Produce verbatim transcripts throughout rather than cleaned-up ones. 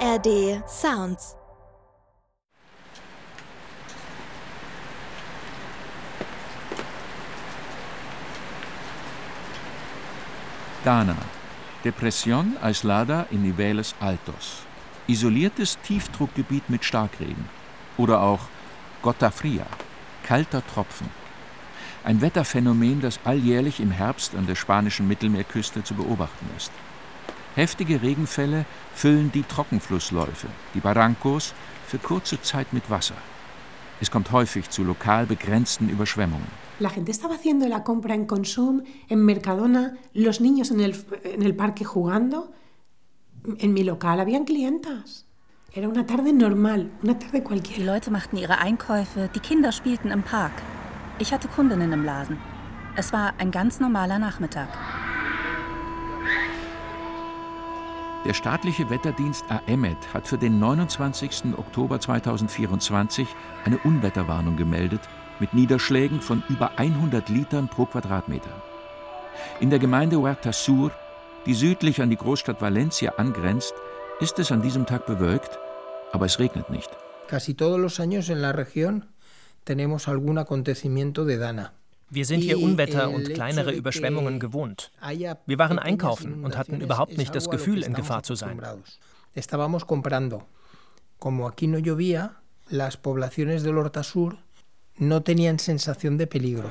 R D Sounds. Dana, Depresión aislada en niveles altos. Isoliertes Tiefdruckgebiet mit Starkregen. Oder auch Gota Fria, kalter Tropfen. Ein Wetterphänomen, das alljährlich im Herbst an der spanischen Mittelmeerküste zu beobachten ist. Heftige Regenfälle füllen die Trockenflussläufe, die Barrancos, für kurze Zeit mit Wasser. Es kommt häufig zu lokal begrenzten Überschwemmungen. La gente estaba haciendo la compra en Consum, en Mercadona, los niños en el, en el parque jugando. En mi local habían clientas. Era una tarde normal, una tarde cualquiera. Die Leute machten ihre Einkäufe, die Kinder spielten im Park. Ich hatte Kundinnen im Laden. Es war ein ganz normaler Nachmittag. Der staatliche Wetterdienst A E M E T hat für den neunundzwanzigsten Oktober zweitausendvierundzwanzig eine Unwetterwarnung gemeldet mit Niederschlägen von über hundert Litern pro Quadratmeter. In der Gemeinde Huerta Sur, die südlich an die Großstadt Valencia angrenzt, ist es an diesem Tag bewölkt, aber es regnet nicht. Casi todos los años en la región tenemos algún acontecimiento de Dana. Wir sind hier Unwetter und kleinere Überschwemmungen gewohnt. Wir waren einkaufen und hatten überhaupt nicht das Gefühl, in Gefahr zu sein. Estábamos comprando. Como aquí no llovía, las poblaciones del Horta Sur no tenían sensación de peligro.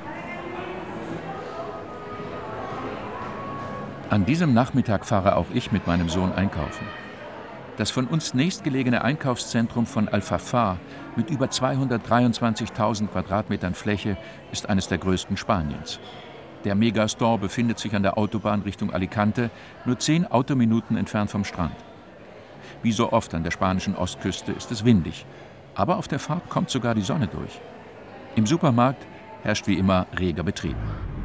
An diesem Nachmittag fahre auch ich mit meinem Sohn einkaufen. Das von uns nächstgelegene Einkaufszentrum von Alfafar mit über zweihundertdreiundzwanzigtausend Quadratmetern Fläche ist eines der größten Spaniens. Der Megastore befindet sich an der Autobahn Richtung Alicante, nur zehn Autominuten entfernt vom Strand. Wie so oft an der spanischen Ostküste ist es windig, aber auf der Fahrt kommt sogar die Sonne durch. Im Supermarkt herrscht wie immer reger Betrieb.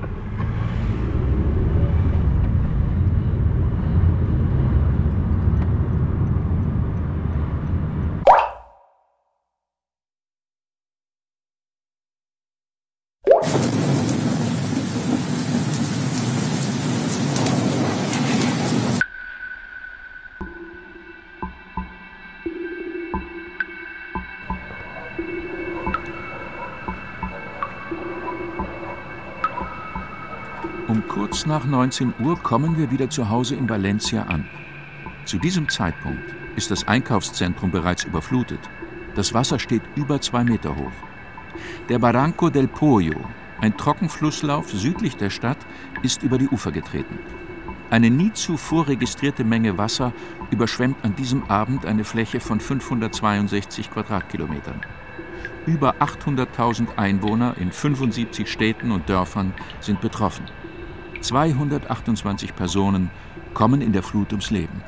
Um kurz nach neunzehn Uhr kommen wir wieder zu Hause in Valencia an. Zu diesem Zeitpunkt ist das Einkaufszentrum bereits überflutet. Das Wasser steht über zwei Meter hoch. Der Barranco del Pollo, ein Trockenflusslauf südlich der Stadt, ist über die Ufer getreten. Eine nie zuvor registrierte Menge Wasser überschwemmt an diesem Abend eine Fläche von fünfhundertzweiundsechzig Quadratkilometern. Über achthunderttausend Einwohner in fünfundsiebzig Städten und Dörfern sind betroffen. zweihundertachtundzwanzig Personen kommen in der Flut ums Leben.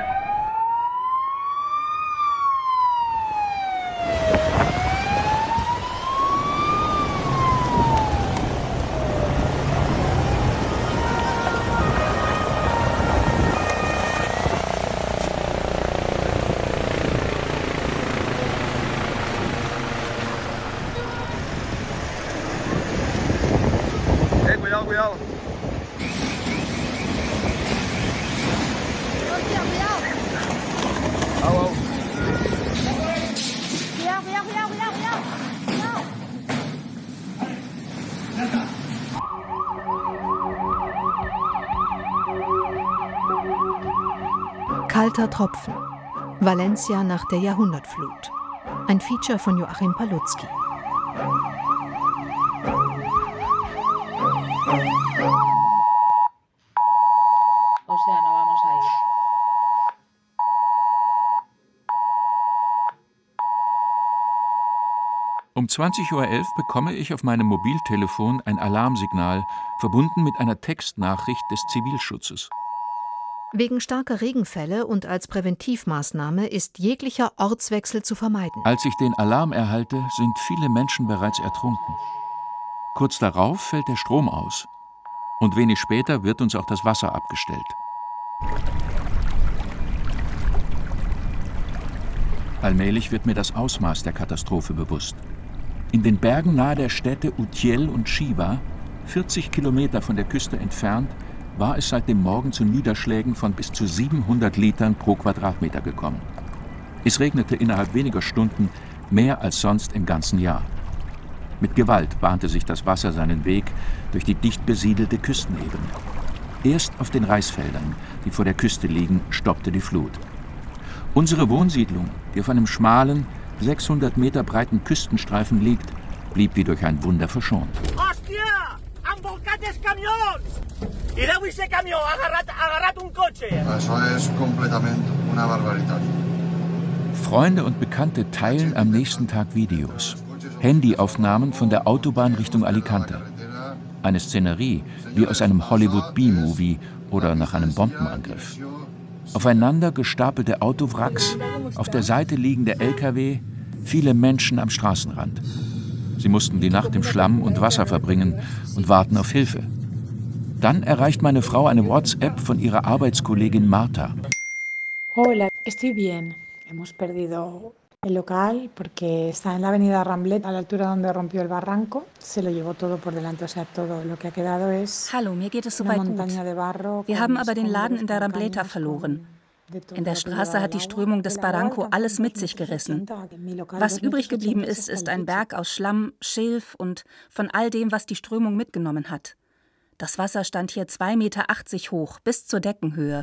Hey, cuidado, cuidado. Kalter Tropfen. Valencia nach der Jahrhundertflut. Ein Feature von Joachim Palutzki. O sea, no vamos a ir. Um zwanzig Uhr elf bekomme ich auf meinem Mobiltelefon ein Alarmsignal, verbunden mit einer Textnachricht des Zivilschutzes. Wegen starker Regenfälle und als Präventivmaßnahme ist jeglicher Ortswechsel zu vermeiden. Als ich den Alarm erhalte, sind viele Menschen bereits ertrunken. Kurz darauf fällt der Strom aus. Und wenig später wird uns auch das Wasser abgestellt. Allmählich wird mir das Ausmaß der Katastrophe bewusst. In den Bergen nahe der Städte Utiel und Chiva, vierzig Kilometer von der Küste entfernt, war es seit dem Morgen zu Niederschlägen von bis zu siebenhundert Litern pro Quadratmeter gekommen. Es regnete innerhalb weniger Stunden mehr als sonst im ganzen Jahr. Mit Gewalt bahnte sich das Wasser seinen Weg durch die dicht besiedelte Küstenebene. Erst auf den Reisfeldern, die vor der Küste liegen, stoppte die Flut. Unsere Wohnsiedlung, die auf einem schmalen, sechshundert Meter breiten Küstenstreifen liegt, blieb wie durch ein Wunder verschont. Hòstia! Han volcat els camions! Mireu ese camió, ha agarrat, ha agarrat un cotxe! Eso es completament una barbaritat. Freunde und Bekannte teilen am nächsten Tag Videos. Handyaufnahmen von der Autobahn Richtung Alicante. Eine Szenerie wie aus einem Hollywood-B-Movie oder nach einem Bombenangriff. Aufeinander gestapelte Autowracks, auf der Seite liegende L K W, viele Menschen am Straßenrand. Sie mussten die Nacht im Schlamm und Wasser verbringen und warten auf Hilfe. Dann erreicht meine Frau eine WhatsApp von ihrer Arbeitskollegin Marta. Hola, estoy bien. Hemos perdido el local porque está en la avenida Ramblet, a la altura donde rompió el barranco. Se lo llevó todo por delante, o sea, todo lo que ha quedado es. Hallo, mir geht es soweit gut. Wir haben aber den Laden in der Rambleta verloren. In der Straße hat die Strömung des Barranco alles mit sich gerissen. Was übrig geblieben ist, ist ein Berg aus Schlamm, Schilf und von all dem, was die Strömung mitgenommen hat. Das Wasser stand hier zwei Meter achtzig hoch, bis zur Deckenhöhe.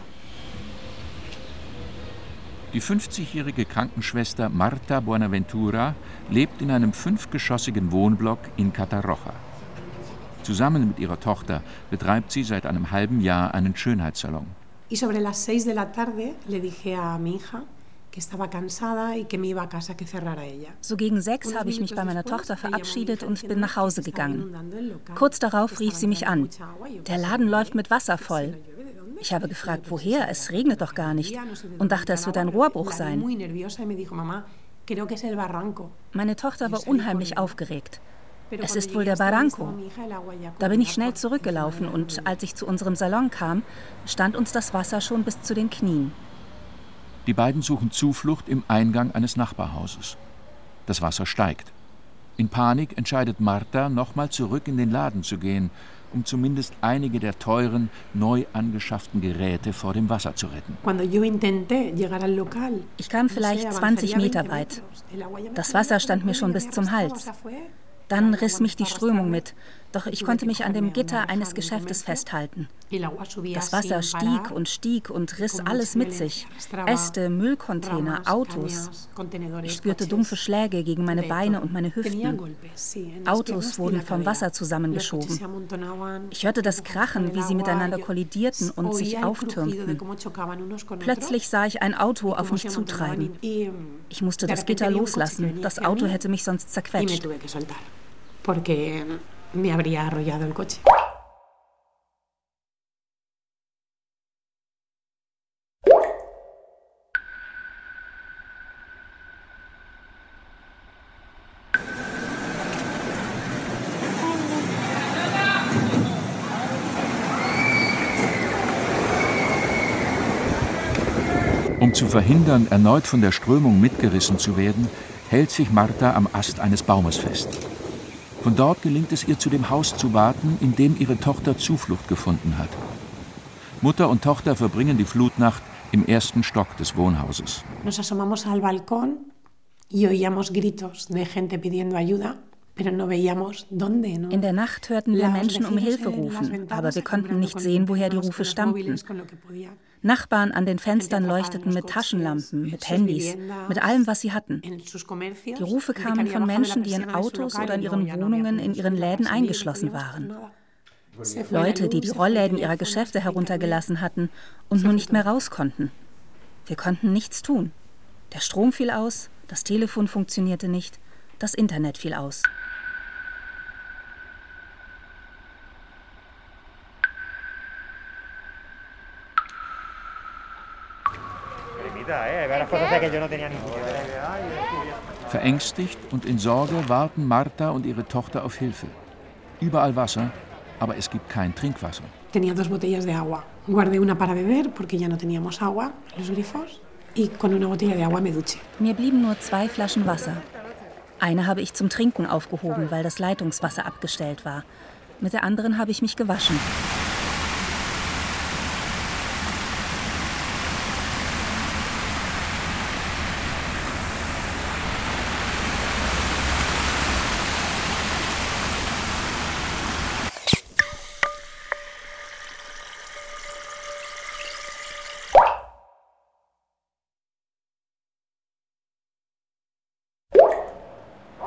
Die fünfzigjährige Krankenschwester Marta Buenaventura lebt in einem fünfgeschossigen Wohnblock in Catarroja. Zusammen mit ihrer Tochter betreibt sie seit einem halben Jahr einen Schönheitssalon. Y sobre las seis de la tarde le dije a mi hija que estaba cansada y que me iba a casa, que cerrara ella. So gegen sechs habe ich mich bei meiner Tochter verabschiedet und bin nach Hause gegangen. Kurz darauf rief sie mich an. Der Laden läuft mit Wasser voll. Ich habe gefragt, woher? Es regnet doch gar nicht. Und dachte, es wird ein Rohrbruch sein. Meine Tochter war unheimlich aufgeregt. Es ist wohl der Barranco. Da bin ich schnell zurückgelaufen und als ich zu unserem Salon kam, stand uns das Wasser schon bis zu den Knien. Die beiden suchen Zuflucht im Eingang eines Nachbarhauses. Das Wasser steigt. In Panik entscheidet Marta, nochmal zurück in den Laden zu gehen, um zumindest einige der teuren, neu angeschafften Geräte vor dem Wasser zu retten. Ich kam vielleicht zwanzig Meter weit. Das Wasser stand mir schon bis zum Hals. Dann riss mich die Strömung mit, doch ich konnte mich an dem Gitter eines Geschäftes festhalten. Das Wasser stieg und stieg und riss alles mit sich. Äste, Müllcontainer, Autos. Ich spürte dumpfe Schläge gegen meine Beine und meine Hüften. Autos wurden vom Wasser zusammengeschoben. Ich hörte das Krachen, wie sie miteinander kollidierten und sich auftürmten. Plötzlich sah ich ein Auto auf mich zutreiben. Ich musste das Gitter loslassen, das Auto hätte mich sonst zerquetscht. Porque me habría arrollado el coche. Um zu verhindern, erneut von der Strömung mitgerissen zu werden, hält sich Marta am Ast eines Baumes fest. Von dort gelingt es ihr, zu dem Haus zu waten, in dem ihre Tochter Zuflucht gefunden hat. Mutter und Tochter verbringen die Flutnacht im ersten Stock des Wohnhauses. Nos asomamos al balcón y oíamos gritos de gente pidiendo ayuda, pero no veíamos dónde. In der Nacht hörten wir Menschen um Hilfe rufen, aber wir konnten nicht sehen, woher die Rufe stammten. Nachbarn an den Fenstern leuchteten mit Taschenlampen, mit Handys, mit allem, was sie hatten. Die Rufe kamen von Menschen, die in Autos oder in ihren Wohnungen in ihren Läden eingeschlossen waren. Leute, die die Rollläden ihrer Geschäfte heruntergelassen hatten und nun nicht mehr raus konnten. Wir konnten nichts tun. Der Strom fiel aus, das Telefon funktionierte nicht, das Internet fiel aus. Verängstigt und in Sorge warten Marta und ihre Tochter auf Hilfe. Überall Wasser, aber es gibt kein Trinkwasser. Tenía dos botellas de agua. Guardé una para beber porque ya no teníamos agua, los grifos, y con una botella de agua me duché. Mir blieben nur zwei Flaschen Wasser. Eine habe ich zum Trinken aufgehoben, weil das Leitungswasser abgestellt war. Mit der anderen habe ich mich gewaschen.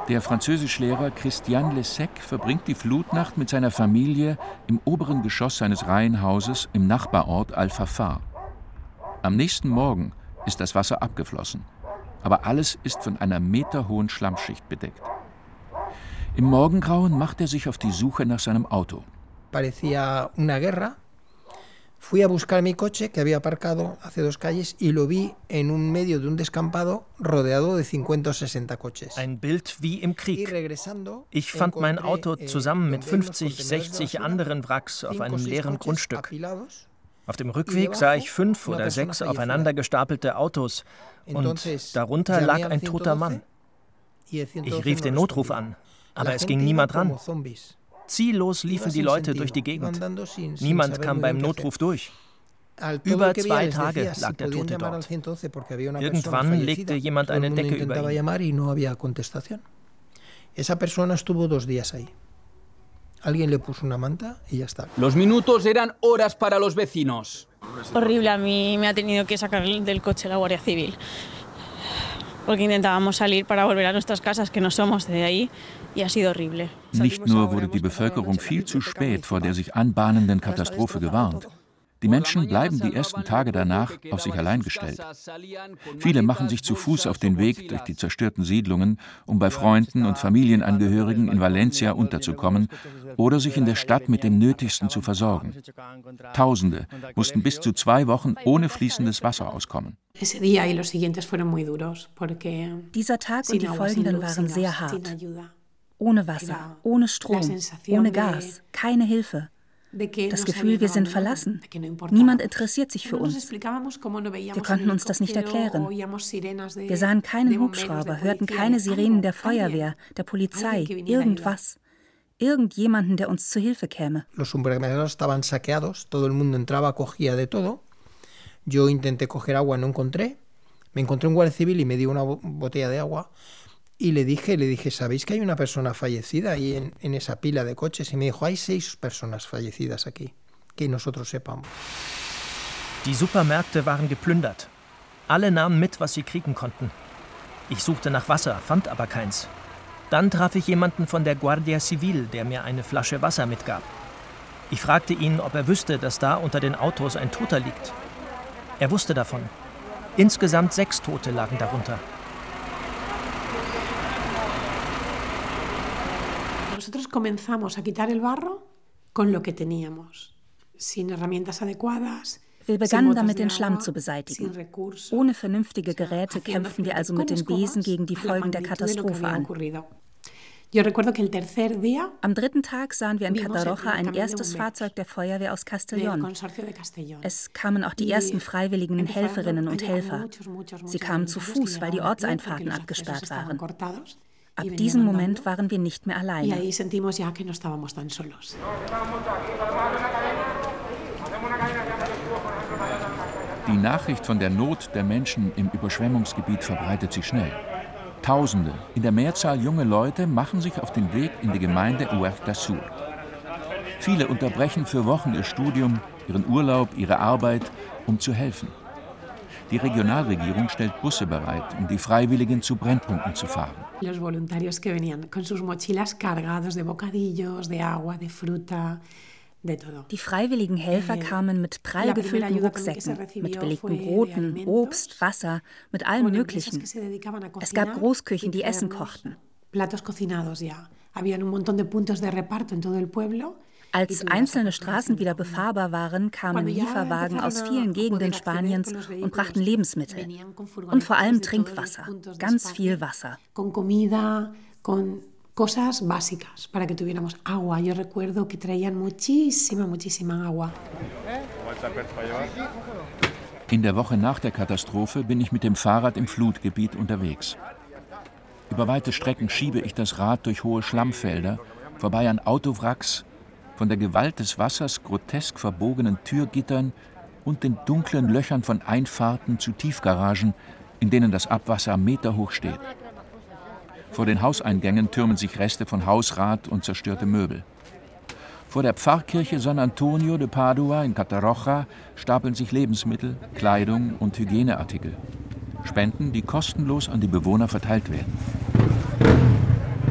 Der Französischlehrer Christian Lessec verbringt die Flutnacht mit seiner Familie im oberen Geschoss seines Reihenhauses im Nachbarort Al-Fafar. Am nächsten Morgen ist das Wasser abgeflossen, aber alles ist von einer meterhohen Schlammschicht bedeckt. Im Morgengrauen macht er sich auf die Suche nach seinem Auto. Parecía una guerra. Fui a buscar mi coche, que había aparcado hace dos calles, y lo vi en un medio de un descampado rodeado de cincuenta o sesenta coches. Ein Bild wie im Krieg. Ich fand mein Auto zusammen mit fünfzig, sechzig anderen Wracks auf einem leeren Grundstück. Auf dem Rückweg sah ich fünf oder sechs aufeinander gestapelte Autos und darunter lag ein toter Mann. Ich rief den Notruf an, aber es ging niemand ran. Ziellos liefen die Leute durch die Gegend. Niemand kam beim Notruf durch. Über zwei Tage lag der Tote dort. Irgendwann legte jemand eine Decke über ihn. Esa persona estuvo dos días ahí. Alguien le puso una manta y ya está. Los minutos eran horas para los vecinos. Horrible, a mí me ha tenido que sacar del coche la Guardia Civil. Porque intentábamos salir para volver a nuestras casas, que no somos de ahí, y ha sido horrible. Nicht nur wurde die Bevölkerung viel zu spät vor der sich anbahnenden Katastrophe gewarnt. Die Menschen bleiben die ersten Tage danach auf sich allein gestellt. Viele machen sich zu Fuß auf den Weg durch die zerstörten Siedlungen, um bei Freunden und Familienangehörigen in Valencia unterzukommen oder sich in der Stadt mit dem Nötigsten zu versorgen. Tausende mussten bis zu zwei Wochen ohne fließendes Wasser auskommen. Dieser Tag und die folgenden waren sehr hart. Ohne Wasser, ohne Strom, ohne Gas, keine Hilfe. Das Gefühl, wir sind verlassen. Niemand interessiert sich für uns. Wir konnten uns das nicht erklären. Wir sahen keinen Hubschrauber, hörten keine Sirenen der Feuerwehr, der Polizei, irgendwas. Irgendjemanden, der uns zu Hilfe käme. Los supermercados estaban saqueados, todo el mundo entraba, cogía de todo. Yo intenté coger agua, no encontré. Me encontré un guardia civil y me dio una botella de agua. Y le dije, le dije, ¿sabéis que hay una persona fallecida ahí en, en esa pila de coches? Y me dijo, hay seis personas fallecidas aquí, que nosotros sepamos. Die Supermärkte waren geplündert. Alle nahmen mit, was sie kriegen konnten. Ich suchte nach Wasser, fand aber keins. Dann traf ich jemanden von der Guardia Civil, der mir eine Flasche Wasser mitgab. Ich fragte ihn, ob er wüsste, dass da unter den Autos ein Toter liegt. Er wusste davon. Insgesamt sechs Tote lagen darunter. Nosotros comenzamos a quitar el barro con lo que teníamos, sin herramientas adecuadas. Wir begannen damit, den Schlamm zu beseitigen. Ohne vernünftige Geräte kämpften wir also mit den Besen gegen die Folgen der Katastrophe an. Am dritten Tag sahen wir in Catarroja ein erstes Fahrzeug der Feuerwehr aus Castellón. Es kamen auch die ersten freiwilligen Helferinnen und Helfer. Sie kamen zu Fuß, weil die Ortseinfahrten abgesperrt waren. Ab diesem Moment waren wir nicht mehr alleine. Die Nachricht von der Not der Menschen im Überschwemmungsgebiet verbreitet sich schnell. Tausende, in der Mehrzahl junge Leute, machen sich auf den Weg in die Gemeinde Huerta Sur. Viele unterbrechen für Wochen ihr Studium, ihren Urlaub, ihre Arbeit, um zu helfen. Die Regionalregierung stellt Busse bereit, um die Freiwilligen zu Brennpunkten zu fahren. Los voluntarios que venían con sus mochilas cargados de bocadillos, de agua, de fruta, de todo. Die freiwilligen Helfer kamen mit prall gefüllten Rucksäcken, mit belegten Broten, Obst, Wasser, mit allem Möglichen. Es gab Großküchen, die Essen kochten. Platos cocinados ya. Habían un montón de puntos de reparto en todo el pueblo. Als einzelne Straßen wieder befahrbar waren, kamen Lieferwagen aus vielen Gegenden Spaniens und brachten Lebensmittel. Und vor allem Trinkwasser, ganz viel Wasser. Con comida, con cosas básicas, para que tuviéramos agua. Yo recuerdo que traían muchísima, muchísima agua. In der Woche nach der Katastrophe bin ich mit dem Fahrrad im Flutgebiet unterwegs. Über weite Strecken schiebe ich das Rad durch hohe Schlammfelder, vorbei an Autowracks, von der Gewalt des Wassers grotesk verbogenen Türgittern und den dunklen Löchern von Einfahrten zu Tiefgaragen, in denen das Abwasser meterhoch steht. Vor den Hauseingängen türmen sich Reste von Hausrat und zerstörte Möbel. Vor der Pfarrkirche San Antonio de Padua in Catarroja stapeln sich Lebensmittel, Kleidung und Hygieneartikel. Spenden, die kostenlos an die Bewohner verteilt werden.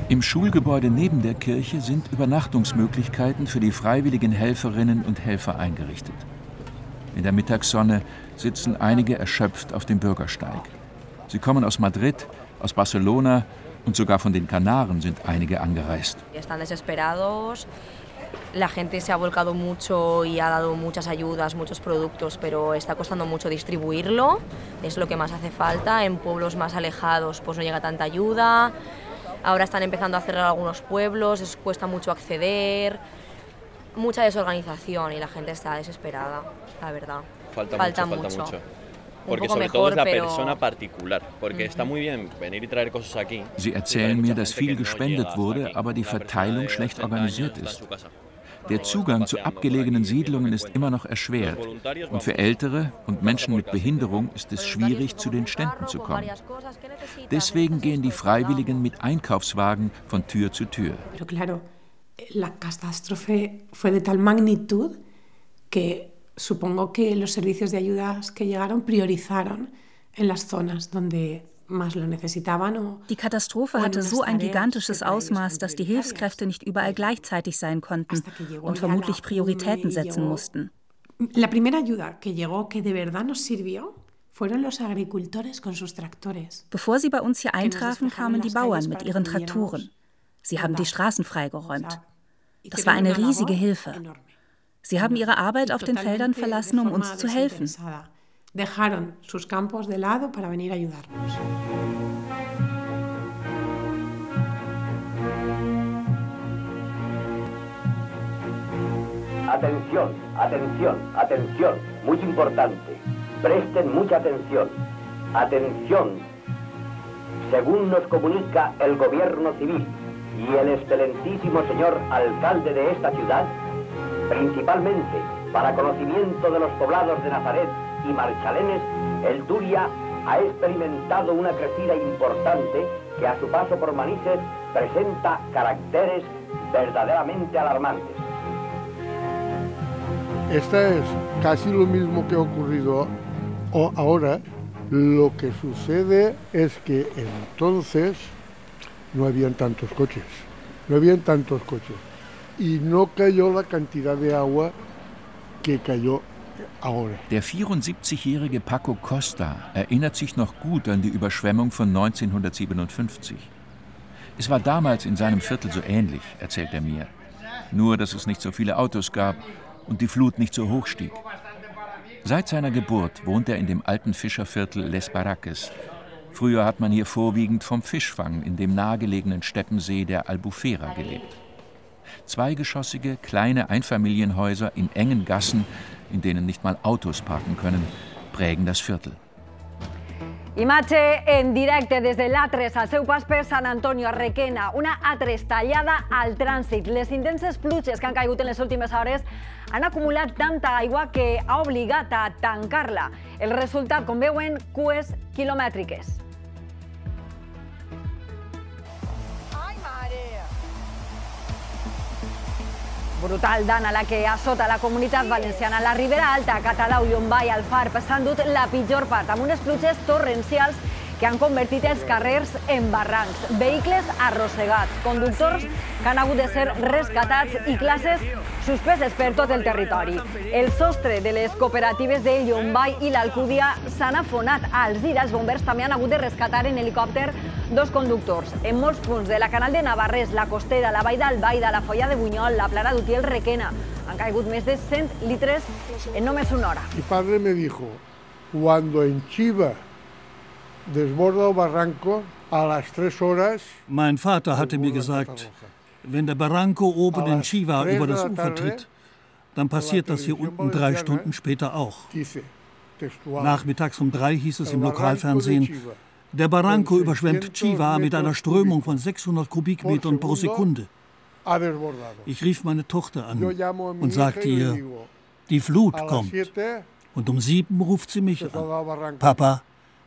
Im Schulgebäude neben der Kirche sind Übernachtungsmöglichkeiten für die freiwilligen Helferinnen und Helfer eingerichtet. In der Mittagssonne sitzen einige erschöpft auf dem Bürgersteig. Sie kommen aus Madrid, aus Barcelona und sogar von den Kanaren sind einige angereist. Están desesperados. La gente se ha volcado mucho y ha dado muchas ayudas, muchos productos, pero está costando mucho distribuirlo. Es lo que más hace falta. En pueblos más alejados pues no llega tanta ayuda. Ahora están empezando a cerrar algunos pueblos, les cuesta mucho acceder. Mucha desorganización y la gente está desesperada, la verdad. Falta, falta mucho, mucho. Falta mucho. Porque sobre mejor, todo es la pero... persona particular, porque uh-huh. está muy bien venir y traer cosas aquí. Sie erzählen mir, dass viel gespendet wurde, aber die Verteilung schlecht organisiert ist. Der Zugang zu abgelegenen Siedlungen ist immer noch erschwert. Und für Ältere und Menschen mit Behinderung ist es schwierig, zu den Ständen zu kommen. Deswegen gehen die Freiwilligen mit Einkaufswagen von Tür zu Tür. Pero claro, la catástrofe fue de tal magnitud que supongo que los servicios de ayudas que llegaron priorizaron en las zonas donde Die Katastrophe hatte so ein gigantisches Ausmaß, dass die Hilfskräfte nicht überall gleichzeitig sein konnten und vermutlich Prioritäten setzen mussten. La primera ayuda que llegó que de verdad nos sirvió fueron los agricultores con sus tractores. Bevor sie bei uns hier eintrafen, kamen die Bauern mit ihren Traktoren. Sie haben die Straßen freigeräumt. Das war eine riesige Hilfe. Sie haben ihre Arbeit auf den Feldern verlassen, um uns zu helfen. Dejaron sus campos de lado para venir a ayudarnos. Atención, atención, atención, muy importante. Presten mucha atención. Atención. Según nos comunica el gobierno civil y el excelentísimo señor alcalde de esta ciudad, principalmente para conocimiento de los poblados de Nazaret y Marchalenes, el Turia ha experimentado una crecida importante que a su paso por Manises presenta caracteres verdaderamente alarmantes. Esta es casi lo mismo que ha ocurrido ahora. Lo que sucede es que entonces no habían tantos coches, no habían tantos coches y no cayó la cantidad de agua que cayó. Der vierundsiebzigjährige Paco Costa erinnert sich noch gut an die Überschwemmung von neunzehnhundertsiebenundfünfzig. Es war damals in seinem Viertel so ähnlich, erzählt er mir. Nur, dass es nicht so viele Autos gab und die Flut nicht so hoch stieg. Seit seiner Geburt wohnt er in dem alten Fischerviertel Les Barraques. Früher hat man hier vorwiegend vom Fischfang in dem nahegelegenen Steppensee der Albufera gelebt. Zweigeschossige, kleine Einfamilienhäuser in engen Gassen, in denen nicht mal Autos parken können, prägen das Viertel. Imatge en directe des de l'A tres al seu pas per Sant Antonio, a Requena. Una A tres tallada al trànsit. Les intenses pluges que han caigut en les últimes hores han acumulat tanta aigua que ha obligat a tancar-la. El resultat, com veuen, cues quilomètriques. Brutal dana la que assota la comunitat valenciana. La Ribera Alta, Catadau, Llombai, Alfarb s'han dut la pitjor part, amb unes pluges torrencials que han convertit els carrers en barrancs. Vehicles arrossegats, conductors que han hagut de ser rescatats i classes suspeses per tot el territori. El sostre de les cooperatives de Llombai i l'Alcúdia s'han afonat. A Alzira, els bombers també han hagut de rescatar en helicòpter dos conductors. En molts punts de la Canal de Navarrés, la Costera, la Vall d'Albaida, la Foia de Buñol, la Plana d'Utiel, Requena, han caigut més de cent litres en només una hora. Mi padre me dijo, cuando en Chiva desborda el barranco, a las tres horas... Mein Vater hatte mir gesagt, wenn der Barranco oben in Chiva über das Ufer tritt, dann passiert das hier unten drei Stunden später auch. Nachmittags um drei hieß es im Lokalfernsehen, der Barranco überschwemmt Chiva mit einer Strömung von sechshundert Kubikmetern pro Sekunde. Ich rief meine Tochter an und sagte ihr, die Flut kommt. Und um sieben ruft sie mich an. Papa,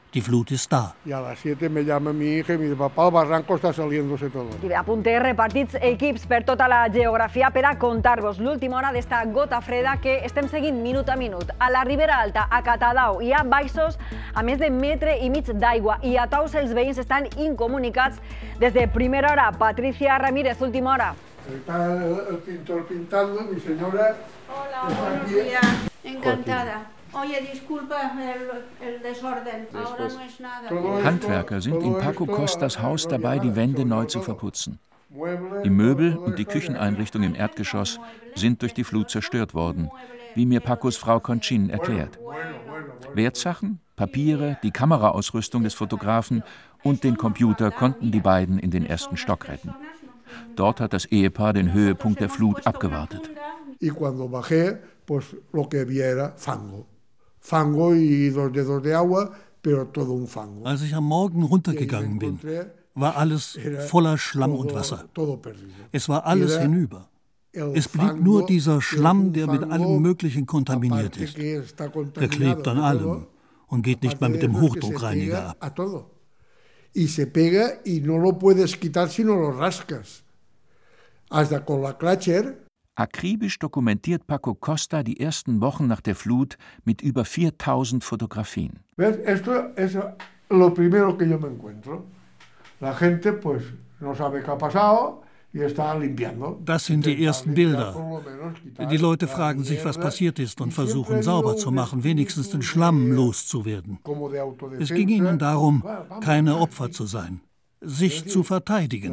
Die Flut ist da. Y a las siete me llama mi hija y me dice, papá, el barranco está saliéndose todo. I a punt té repartits equips per tota la geografia per a contar-vos l'última hora d'esta gota freda que estem seguint minut a minut. A la Ribera Alta, a Catadau, hi ha baixos a més de metre i mig d'aigua i a Tous els veïns estan incomunicats des de primera hora. Patricia Ramírez, última hora. Está el pintor pintando, mi señora. Hola, buenos días. Encantada. Oye, disculpa el, el desorden. Ahora no es nada. Handwerker sind in Paco Costas Haus dabei, die Wände neu zu verputzen. Die Möbel und die Kücheneinrichtung im Erdgeschoss sind durch die Flut zerstört worden, wie mir Pacos Frau Conchin erklärt. Wertsachen, Papiere, die Kameraausrüstung des Fotografen und den Computer konnten die beiden in den ersten Stock retten. Dort hat das Ehepaar den Höhepunkt der Flut abgewartet. Y cuando bajé, pues lo que vi era fango. Fango y dos dedos de agua, pero todo un fango. Als ich am Morgen runtergegangen bin, war alles voller Schlamm und Wasser. Es war alles hinüber. Es blieb nur dieser Schlamm, der mit allem Möglichen kontaminiert ist. Der klebt an allem und geht nicht mal mit dem Hochdruckreiniger ab. Y se pega y no lo puedes quitar si no lo rascas. Hasta con la Klatscher. Akribisch dokumentiert Paco Costa die ersten Wochen nach der Flut mit über viertausend Fotografien. Esto es lo primero que yo me encuentro. La gente pues no sabe qué ha pasado y está limpiando. Das sind die ersten Bilder. Die Leute fragen sich, was passiert ist und versuchen sauber zu machen, wenigstens den Schlamm loszuwerden. Es ging ihnen darum, keine Opfer zu sein, sich zu verteidigen.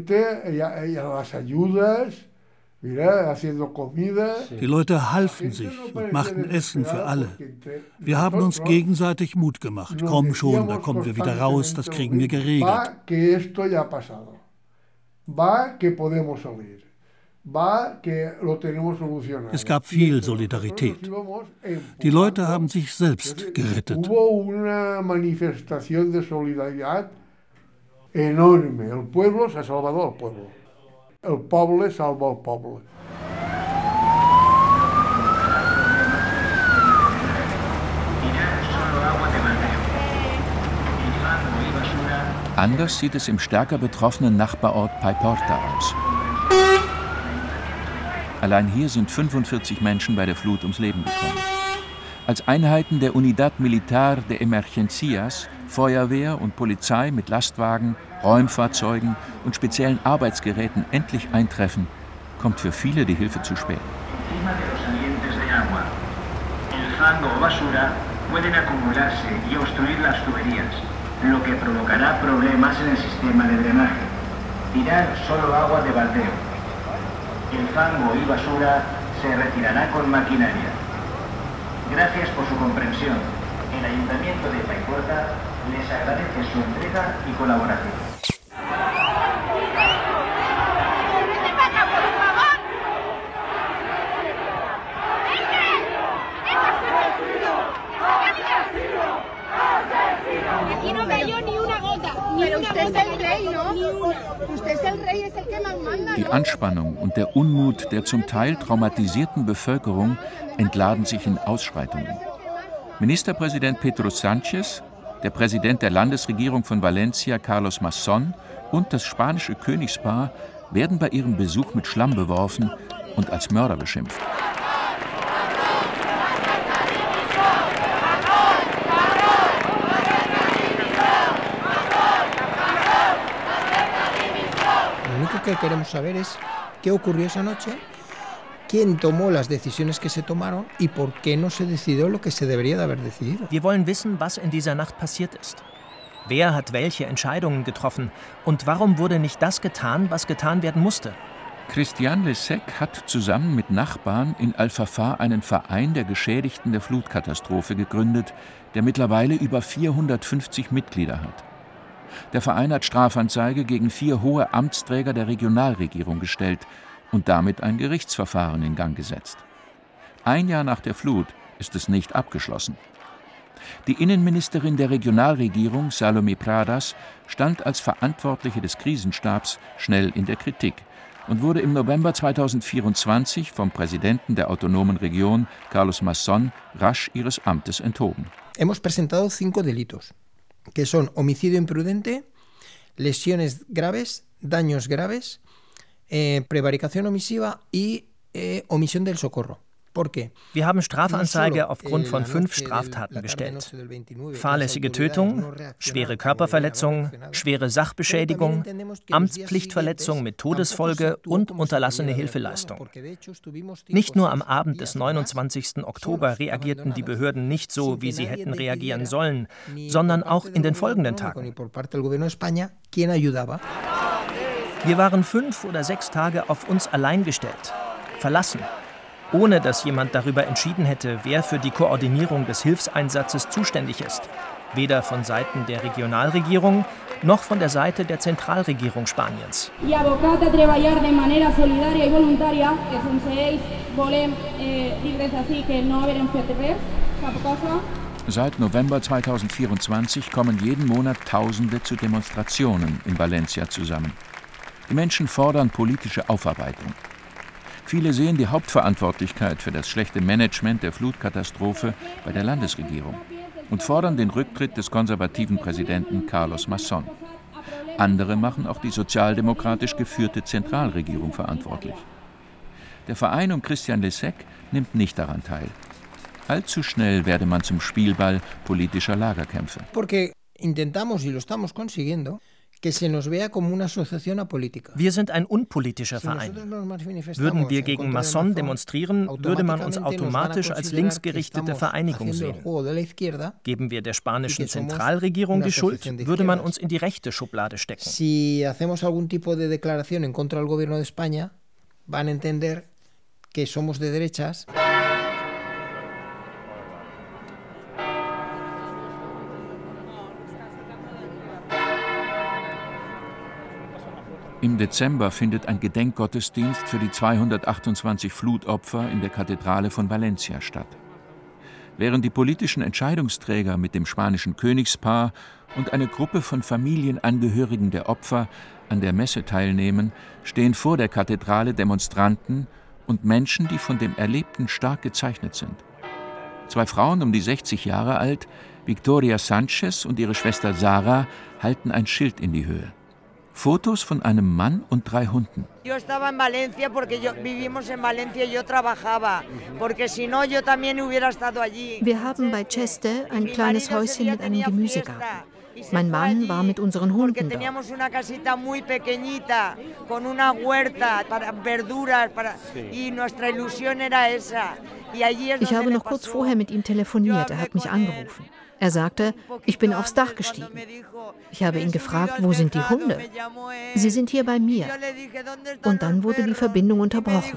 Die Leute halfen sich und machten Essen für alle. Wir haben uns gegenseitig Mut gemacht. Komm schon, da kommen wir wieder raus, das kriegen wir geregelt. Es gab viel Solidarität. Die Leute haben sich selbst gerettet. Enorme. El pueblo se ha salvado al pueblo. El poble salva el poble. Anders sieht es im stärker betroffenen Nachbarort Paiporta aus. Allein hier sind fünfundvierzig Menschen bei der Flut ums Leben gekommen. Als Einheiten der Unidad Militar de Emergencias, Feuerwehr und Polizei mit Lastwagen, Räumfahrzeugen und speziellen Arbeitsgeräten endlich eintreffen, kommt für viele die Hilfe zu spät. Gracias por su comprensión. El Ayuntamiento de Paiporta les agradece su entrega y colaboración. Aquí no cayó ni una gota. Pero usted es el rey, ¿no? Usted es el rey, es el que más manda. Die Anspannung und der Unmut der zum Teil traumatisierten Bevölkerung entladen sich in Ausschreitungen. Ministerpräsident Pedro Sánchez, der Präsident der Landesregierung von Valencia Carlos Masson und das spanische Königspaar werden bei ihrem Besuch mit Schlamm beworfen und als Mörder beschimpft. Lo único que queremos saber es qué ocurrió esa noche, quién tomó las decisiones que se tomaron y por qué no se decidió lo que se debería de haber decidido. Wir wollen wissen, was in dieser Nacht passiert ist. Wer hat welche Entscheidungen getroffen und warum wurde nicht das getan, was getan werden musste? Christian Lesec hat zusammen mit Nachbarn in Alfafar einen Verein der Geschädigten der Flutkatastrophe gegründet, der mittlerweile über vierhundertfünfzig Mitglieder hat. Der Verein hat Strafanzeige gegen vier hohe Amtsträger der Regionalregierung gestellt und damit ein Gerichtsverfahren in Gang gesetzt. Ein Jahr nach der Flut ist es nicht abgeschlossen. Die Innenministerin der Regionalregierung, Salomé Pradas, stand als Verantwortliche des Krisenstabs schnell in der Kritik und wurde im November zweitausendvierundzwanzig vom Präsidenten der autonomen Region, Carlos Masson, rasch ihres Amtes enthoben. Hemos presentado cinco delitos. que son homicidio imprudente, lesiones graves, daños graves, eh, prevaricación omisiva y eh, omisión del socorro. Wir haben Strafanzeige aufgrund von fünf Straftaten gestellt. Fahrlässige Tötung, schwere Körperverletzung, schwere Sachbeschädigung, Amtspflichtverletzung mit Todesfolge und unterlassene Hilfeleistung. Nicht nur am Abend des neunundzwanzigsten Oktober reagierten die Behörden nicht so, wie sie hätten reagieren sollen, sondern auch in den folgenden Tagen. Wir waren fünf oder sechs Tage auf uns allein gestellt, verlassen, ohne dass jemand darüber entschieden hätte, wer für die Koordinierung des Hilfseinsatzes zuständig ist. Weder von Seiten der Regionalregierung noch von der Seite der Zentralregierung Spaniens. Seit November zweitausendvierundzwanzig kommen jeden Monat Tausende zu Demonstrationen in Valencia zusammen. Die Menschen fordern politische Aufarbeitung. Viele sehen die Hauptverantwortlichkeit für das schlechte Management der Flutkatastrophe bei der Landesregierung und fordern den Rücktritt des konservativen Präsidenten Carlos Masson. Andere machen auch die sozialdemokratisch geführte Zentralregierung verantwortlich. Der Verein um Christian Lessec nimmt nicht daran teil. Allzu schnell werde man zum Spielball politischer Lagerkämpfe. Porque intentamos y lo estamos consiguiendo. Wir sind ein unpolitischer Verein. Würden wir gegen Masson demonstrieren, würde man uns automatisch als linksgerichtete Vereinigung sehen. Geben wir der spanischen Zentralregierung die Schuld, würde man uns in die rechte Schublade stecken. Si hacemos algún tipo de declaración en contra del gobierno de España, van a entender que somos de derechas. Im Dezember findet ein Gedenkgottesdienst für die zweihundertachtundzwanzig Flutopfer in der Kathedrale von Valencia statt. Während die politischen Entscheidungsträger mit dem spanischen Königspaar und eine Gruppe von Familienangehörigen der Opfer an der Messe teilnehmen, stehen vor der Kathedrale Demonstranten und Menschen, die von dem Erlebten stark gezeichnet sind. Zwei Frauen um die sechzig Jahre alt, Victoria Sanchez und ihre Schwester Sara, halten ein Schild in die Höhe. Fotos von einem Mann und drei Hunden. Yo estaba en Valencia porque yo vivimos en Valencia y yo trabajaba, porque si no yo también hubiera estado allí. Wir haben bei Cheste ein kleines Häuschen mit einem Gemüsegarten. Mein Mann war mit unseren Hunden da. Teníamos una casita muy pequeñita con una huerta para verduras para y nuestra ilusión era esa. Ich habe noch kurz vorher mit ihm telefoniert, er hat mich angerufen. Er sagte, ich bin aufs Dach gestiegen. Ich habe ihn gefragt, wo sind die Hunde? Sie sind hier bei mir. Und dann wurde die Verbindung unterbrochen.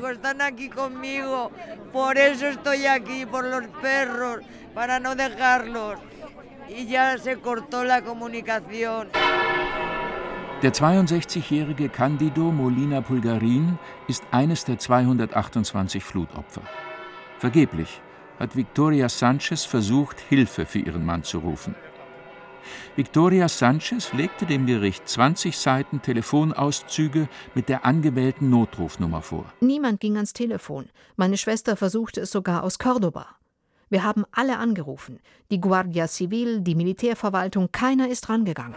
Der zweiundsechzigjährige Cándido Molina Pulgarín ist eines der zweihundertachtundzwanzig Flutopfer. Vergeblich hat Victoria Sanchez versucht, Hilfe für ihren Mann zu rufen. Victoria Sanchez legte dem Gericht zwanzig Seiten Telefonauszüge mit der angewählten Notrufnummer vor. Niemand ging ans Telefon. Meine Schwester versuchte es sogar aus Córdoba. Wir haben alle angerufen. Die Guardia Civil, die Militärverwaltung, keiner ist rangegangen.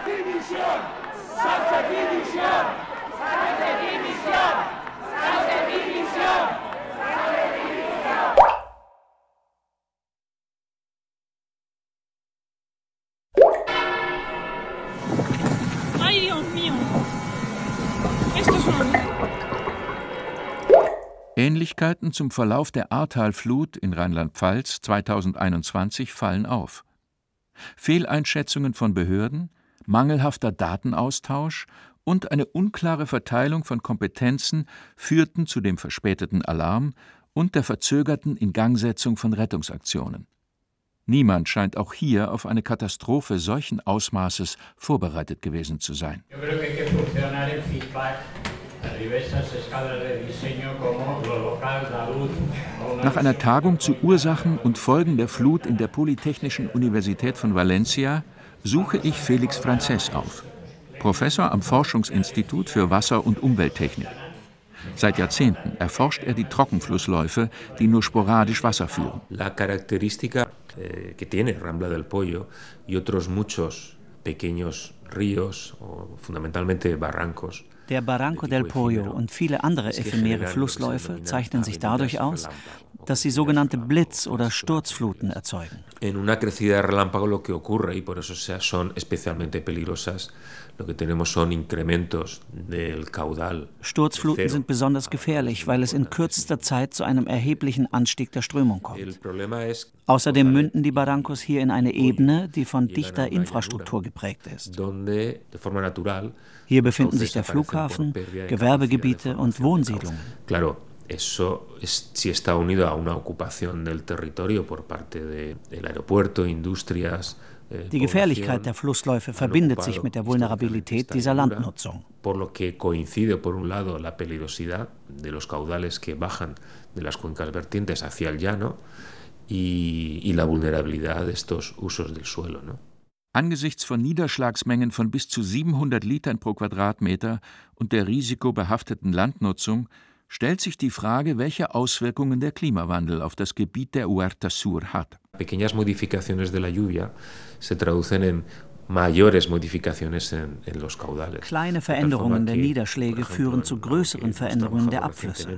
Ähnlichkeiten zum Verlauf der Ahrtal-Flut in Rheinland-Pfalz zweitausendeinundzwanzig fallen auf. Fehleinschätzungen von Behörden, mangelhafter Datenaustausch und eine unklare Verteilung von Kompetenzen führten zu dem verspäteten Alarm und der verzögerten Ingangsetzung von Rettungsaktionen. Niemand scheint auch hier auf eine Katastrophe solchen Ausmaßes vorbereitet gewesen zu sein. Nach einer Tagung zu Ursachen und Folgen der Flut in der Polytechnischen Universität von Valencia suche ich Félix Francés auf, Professor am Forschungsinstitut für Wasser- und Umwelttechnik. Seit Jahrzehnten erforscht er die Trockenflussläufe, die nur sporadisch Wasser führen. La característica que tiene Rambla del Pollo y otros muchos pequeños ríos o fundamentalmente barrancos. Der Barranco del Pollo und viele andere ephemere Flussläufe zeichnen sich dadurch aus, dass sie sogenannte Blitz- oder Sturzfluten erzeugen. En una crecida de relámpago lo que ocurre, y por eso son especialmente peligrosas, lo que tenemos son incrementos del caudal. Sturzfluten sind besonders gefährlich, weil es in kürzester Zeit zu einem erheblichen Anstieg der Strömung kommt. Außerdem münden die Barrancos hier in eine Ebene, die von dichter Infrastruktur geprägt ist. Hier befinden sich der Flughafen, Gewerbegebiete und Wohnsiedlungen. Claro, eso es, si está unido a una ocupación del territorio por parte de, del aeropuerto, industrias. Die Gefährlichkeit der Flussläufe verbindet sich mit der Vulnerabilität dieser Landnutzung. Por lo que coincide, por un lado, la peligrosidad de los caudales que bajan de las cuencas vertientes hacia el llano y, y la vulnerabilidad de estos usos del suelo, ¿no? Angesichts von Niederschlagsmengen von bis zu siebenhundert Litern pro Quadratmeter und der risikobehafteten Landnutzung stellt sich die Frage, welche Auswirkungen der Klimawandel auf das Gebiet der Huerta Sur hat. Pequeñas modificaciones de la lluvia se traducen en mayores modificaciones en, en los caudales. Kleine Veränderungen der Niederschläge führen zu größeren Veränderungen der Abflüsse.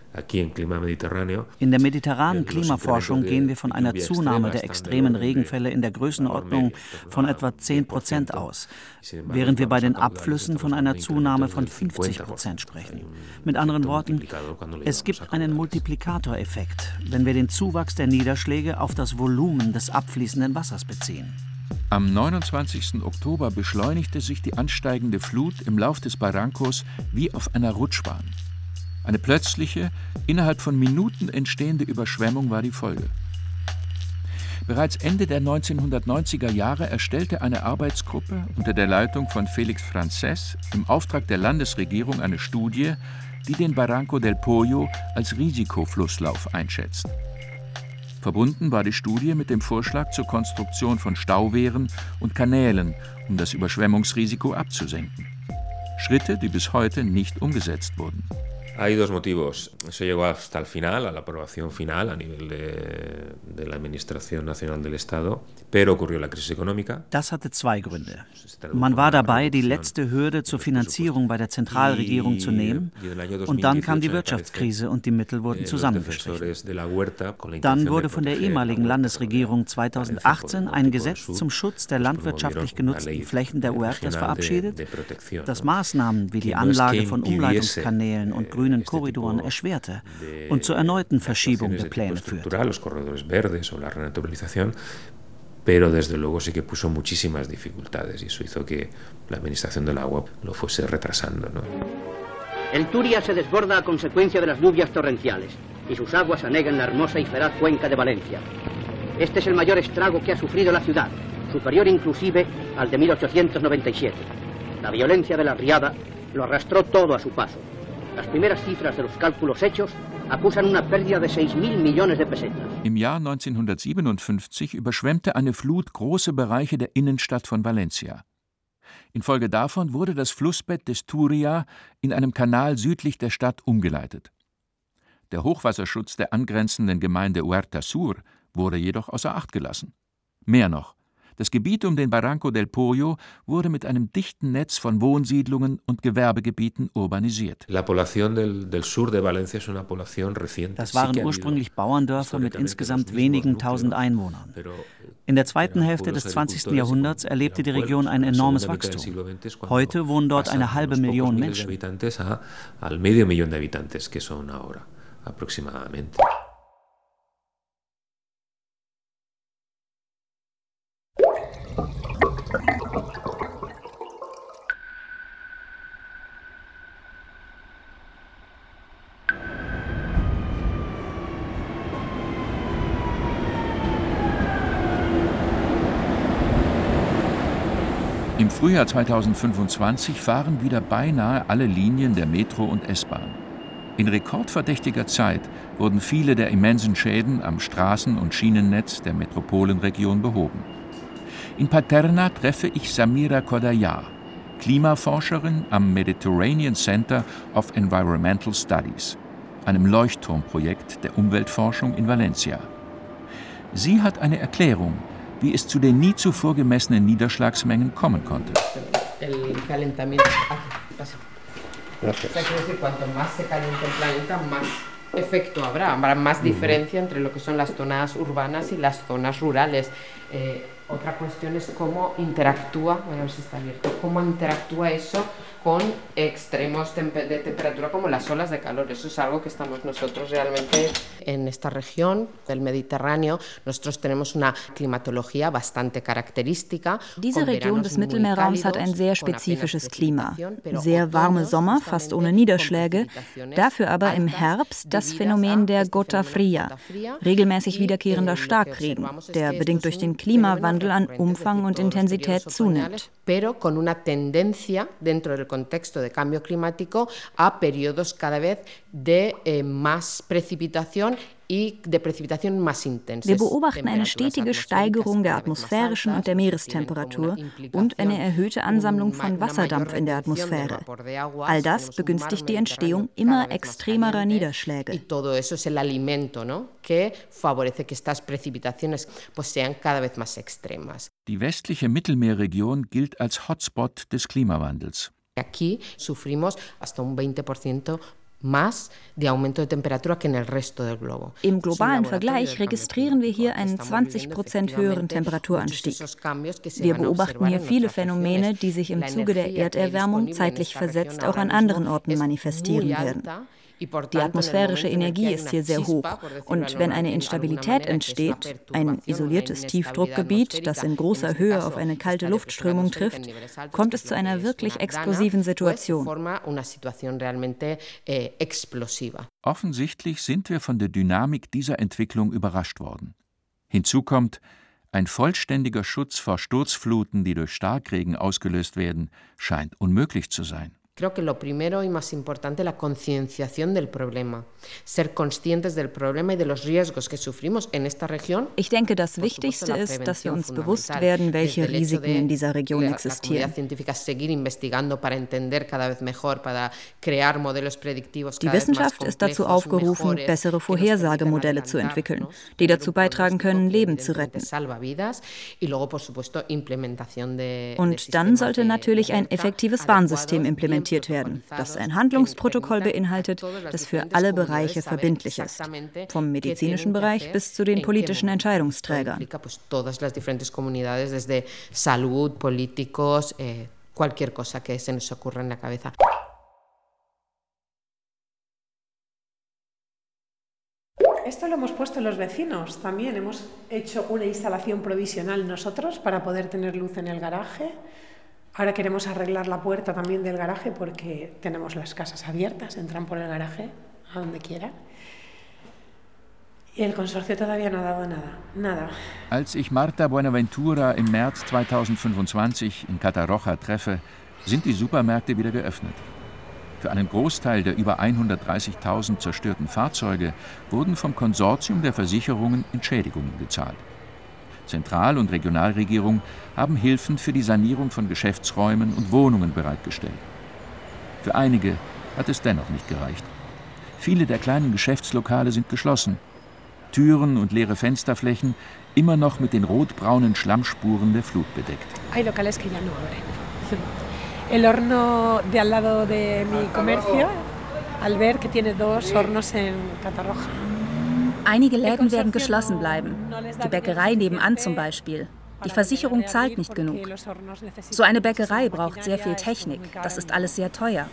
In der mediterranen Klimaforschung gehen wir von einer Zunahme der extremen Regenfälle in der Größenordnung von etwa zehn Prozent aus, während wir bei den Abflüssen von einer Zunahme von fünfzig Prozent sprechen. Mit anderen Worten, es gibt einen Multiplikatoreffekt, wenn wir den Zuwachs der Niederschläge auf das Volumen des abfließenden Wassers beziehen. Am neunundzwanzigsten Oktober beschleunigte sich die ansteigende Flut im Lauf des Barrancos wie auf einer Rutschbahn. Eine plötzliche, innerhalb von Minuten entstehende Überschwemmung war die Folge. Bereits Ende der neunzehnhundertneunziger Jahre erstellte eine Arbeitsgruppe unter der Leitung von Félix Francés im Auftrag der Landesregierung eine Studie, die den Barranco del Pollo als Risikoflusslauf einschätzt. Verbunden war die Studie mit dem Vorschlag zur Konstruktion von Stauwehren und Kanälen, um das Überschwemmungsrisiko abzusenken. Schritte, die bis heute nicht umgesetzt wurden. Hay dos motivos. Eso llegó hasta el final, a la aprobación final a nivel de, de la Administración Nacional del Estado, pero ocurrió la crisis económica. Das hatte zwei Gründe. Man war dabei, die letzte Hürde zur Finanzierung bei der Zentralregierung zu nehmen, und dann kam die Wirtschaftskrise und die Mittel wurden zusammengestrichen. Dann wurde von der ehemaligen Landesregierung zweitausendachtzehn ein Gesetz zum Schutz der landwirtschaftlich genutzten Flächen der Huertas verabschiedet, das Maßnahmen wie die Anlage von Umleitungskanälen und grünen Korridoren erschwerte und zur erneuten Verschiebung der Pläne führte. Pero desde luego sí que puso muchísimas dificultades y eso hizo que la administración del agua lo fuese retrasando, ¿no? El Turia se desborda a consecuencia de las lluvias torrenciales y sus aguas anegan la hermosa y feraz cuenca de Valencia. Este es el mayor estrago que ha sufrido la ciudad, superior inclusive al de mil ochocientos noventa y siete. La violencia de la riada lo arrastró todo a su paso. Las primeras cifras de los cálculos hechos acusan una pérdida de seis mil millones de pesetas. Im Jahr neunzehnhundertsiebenundfünfzig überschwemmte eine Flut große Bereiche der Innenstadt von Valencia. Infolge davon wurde das Flussbett des Turia in einem Kanal südlich der Stadt umgeleitet. Der Hochwasserschutz der angrenzenden Gemeinde Huerta Sur wurde jedoch außer Acht gelassen. Mehr noch: Das Gebiet um den Barranco del Pollo wurde mit einem dichten Netz von Wohnsiedlungen und Gewerbegebieten urbanisiert. Das waren ursprünglich Bauerndörfer mit insgesamt wenigen tausend Einwohnern. In der zweiten Hälfte des zwanzigsten Jahrhunderts erlebte die Region ein enormes Wachstum. Heute wohnen dort eine halbe Million Menschen. Im Frühjahr zweitausendfünfundzwanzig fahren wieder beinahe alle Linien der Metro und S-Bahn. In rekordverdächtiger Zeit wurden viele der immensen Schäden am Straßen- und Schienennetz der Metropolenregion behoben. In Paterna treffe ich Samira Kodajar. Klimaforscherin am Mediterranean Center of Environmental Studies, einem Leuchtturmprojekt der Umweltforschung in Valencia. Sie hat eine Erklärung, wie es zu den nie zuvor gemessenen Niederschlagsmengen kommen konnte. El calentamiento. Gracias. O sea, quiero decir, cuanto más se caliente el planeta, más efecto habrá. Habrá más diferencia entre lo que son las zonas urbanas y las zonas rurales. Eh, otra cuestión es cómo interactúa, voy a ver si está abierto, cómo interactúa eso con extremos de temperatura como las olas de calor. Eso es algo que estamos nosotros realmente en esta región del Mediterráneo. Nosotros tenemos una climatología bastante característica. Diese Region des Mittelmeerraums hat ein sehr spezifisches Klima. Sehr warme Sommer, fast ohne Niederschläge, dafür aber im Herbst das Phänomen der Gota Fria, regelmäßig wiederkehrender Starkregen, der bedingt durch den Klimawandel an Umfang und Intensität zunimmt. Pero con una tendencia dentro del contexto de cambio climático a periodos cada vez de eh, más precipitación y de precipitación más intensas. Wir beobachten eine stetige Steigerung der atmosphärischen und der Meerestemperatur und eine erhöhte Ansammlung von Wasserdampf in der Atmosphäre. All das begünstigt die Entstehung immer extremerer Niederschläge. Y todo eso es el alimento, ¿no? que favorece que estas precipitaciones pues sean cada vez más extremas. Die westliche Mittelmeerregion gilt als Hotspot des Klimawandels. Aquí sufrimos hasta un veinte por ciento más de aumento de temperatura que en el resto del globo. Im globalen Vergleich registrieren wir hier einen zwanzig Prozent höheren Temperaturanstieg. Wir beobachten hier viele Phänomene, die sich im Zuge der Erderwärmung zeitlich versetzt auch an anderen Orten manifestieren werden. Die atmosphärische Energie ist hier sehr hoch und wenn eine Instabilität entsteht, ein isoliertes Tiefdruckgebiet, das in großer Höhe auf eine kalte Luftströmung trifft, kommt es zu einer wirklich explosiven Situation. Offensichtlich sind wir von der Dynamik dieser Entwicklung überrascht worden. Hinzu kommt, ein vollständiger Schutz vor Sturzfluten, die durch Starkregen ausgelöst werden, scheint unmöglich zu sein. Creo que lo primero y más importante es la concienciación del problema, ser conscientes del problema y de los riesgos que sufrimos en esta región. Ich denke, das Wichtigste ist, dass wir uns bewusst werden, welche Risiken in dieser Region existieren. Die Wissenschaft ist dazu aufgerufen, bessere Vorhersagemodelle zu entwickeln, die dazu beitragen können, Leben zu retten. Und dann sollte natürlich ein effektives Warnsystem implementiert werden, das ein Handlungsprotokoll beinhaltet, das für alle Bereiche verbindlich ist, vom medizinischen Bereich bis zu den politischen Entscheidungsträgern. Esto lo hemos puesto los vecinos también. Hemos hecho una instalación provisional nosotros para poder tener luz en el garaje. Ahora queremos arreglar la puerta también del garaje porque tenemos las casas abiertas, entran por el garaje a donde quieran. Y el consorcio todavía no ha dado nada, nada. Als ich Marta Buenaventura im März zweitausendfünfundzwanzig in Catarroja treffe, sind die Supermärkte wieder geöffnet. Für einen Großteil der über hundertdreißigtausend zerstörten Fahrzeuge wurden vom Konsortium der Versicherungen Entschädigungen gezahlt. Zentral- und Regionalregierung haben Hilfen für die Sanierung von Geschäftsräumen und Wohnungen bereitgestellt. Für einige hat es dennoch nicht gereicht. Viele der kleinen Geschäftslokale sind geschlossen. Türen und leere Fensterflächen immer noch mit den rotbraunen Schlammspuren der Flut bedeckt. Hay locales que ya no abren. El horno de al lado de mi comercio, al ver que tiene dos hornos en Catarroja. Einige Läden werden geschlossen bleiben. Die Bäckerei nebenan zum Beispiel. Die Versicherung zahlt nicht genug. So eine Bäckerei braucht sehr viel Technik. Das ist alles sehr teuer.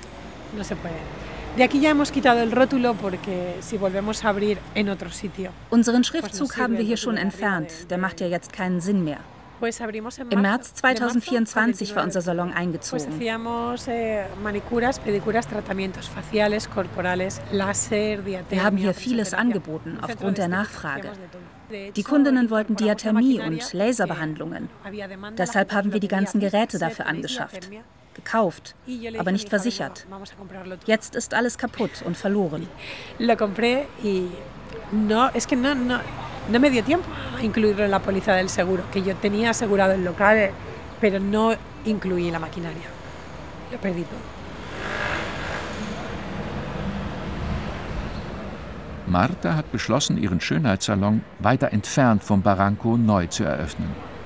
Unseren Schriftzug haben wir hier schon entfernt. Der macht ja jetzt keinen Sinn mehr. Im März zweitausendvierundzwanzig war unser Salon eingezogen. Wir haben hier vieles angeboten aufgrund der Nachfrage. Die Kundinnen wollten Diathermie und Laserbehandlungen. Deshalb haben wir die ganzen Geräte dafür angeschafft. Gekauft, aber nicht versichert. Jetzt ist alles kaputt und verloren. No me dio tiempo a incluirlo en la póliza del seguro, que yo tenía asegurado el local, pero no incluí la maquinaria. Marta hat beschlossen, ihren Schönheitssalon weiter entfernt vom Barranco neu zu eröffnen.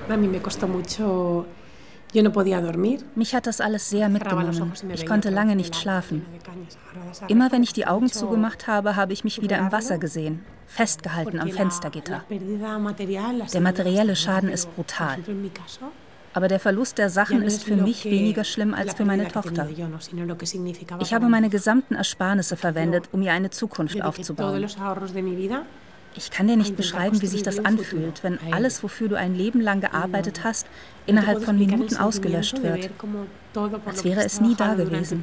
Mich hat das alles sehr mitgenommen. Ich konnte lange nicht schlafen. Immer wenn ich die Augen zugemacht habe, habe ich mich wieder im Wasser gesehen, festgehalten am Fenstergitter. Der materielle Schaden ist brutal. Aber der Verlust der Sachen ist für mich weniger schlimm als für meine Tochter. Ich habe meine gesamten Ersparnisse verwendet, um ihr eine Zukunft aufzubauen. Ich kann dir nicht beschreiben, wie sich das anfühlt, wenn alles, wofür du ein Leben lang gearbeitet hast, innerhalb von Minuten ausgelöscht wird, als wäre es nie da gewesen.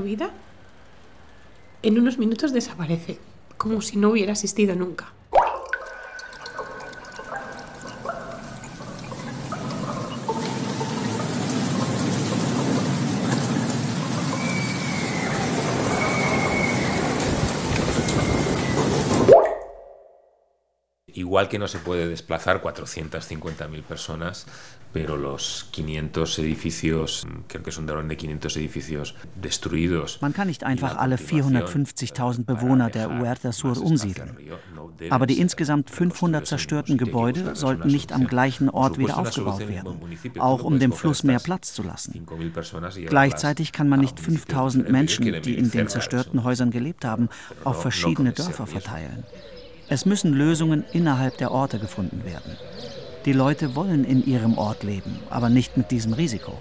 En unos minutos desaparece, como si no hubiera existido nunca. Igual que no se puede desplazar cuatrocientas cincuenta mil personas, pero los quinientos edificios, creo que son de orden de quinientos edificios destruidos. Man kann nicht einfach alle vierhundertfünfzigtausend Bewohner der Huerta Sur umsiedeln. Aber die insgesamt fünfhundert zerstörten Gebäude sollten nicht am gleichen Ort wieder aufgebaut werden, auch um dem Fluss mehr Platz zu lassen. Gleichzeitig kann man nicht fünftausend Menschen, die in den zerstörten Häusern gelebt haben, auf verschiedene Dörfer verteilen. Es müssen Lösungen innerhalb der Orte gefunden werden. Die Leute wollen in ihrem Ort leben, aber nicht mit diesem Risiko.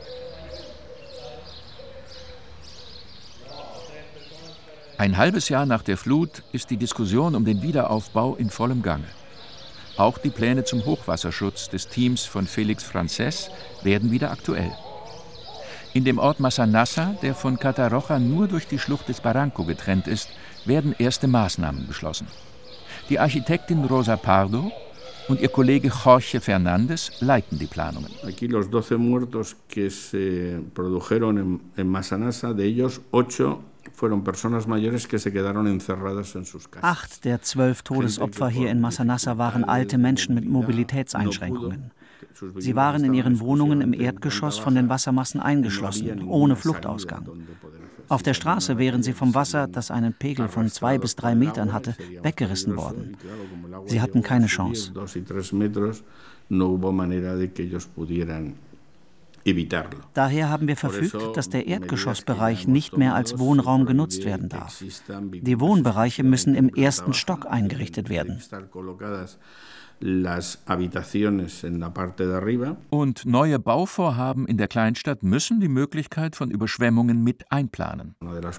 Ein halbes Jahr nach der Flut ist die Diskussion um den Wiederaufbau in vollem Gange. Auch die Pläne zum Hochwasserschutz des Teams von Félix Francés werden wieder aktuell. In dem Ort Massanassa, der von Catarroja nur durch die Schlucht des Barranco getrennt ist, werden erste Maßnahmen beschlossen. Die Architektin Rosa Pardo und ihr Kollege Jorge Fernández leiten die Planungen. Aquí los doce muertos que se produjeron en, en Massanassa, de ellos ocho fueron personas mayores que se quedaron encerradas en sus casas. Acht der zwölf Todesopfer hier in Massanassa waren alte Menschen mit Mobilitätseinschränkungen. Sie waren in ihren Wohnungen im Erdgeschoss von den Wassermassen eingeschlossen, ohne Fluchtausgang. Auf der Straße wären sie vom Wasser, das einen Pegel von zwei bis drei Metern hatte, weggerissen worden. Sie hatten keine Chance. Daher haben wir verfügt, dass der Erdgeschossbereich nicht mehr als Wohnraum genutzt werden darf. Die Wohnbereiche müssen im ersten Stock eingerichtet werden. Und neue Bauvorhaben in der Kleinstadt müssen die Möglichkeit von Überschwemmungen mit einplanen.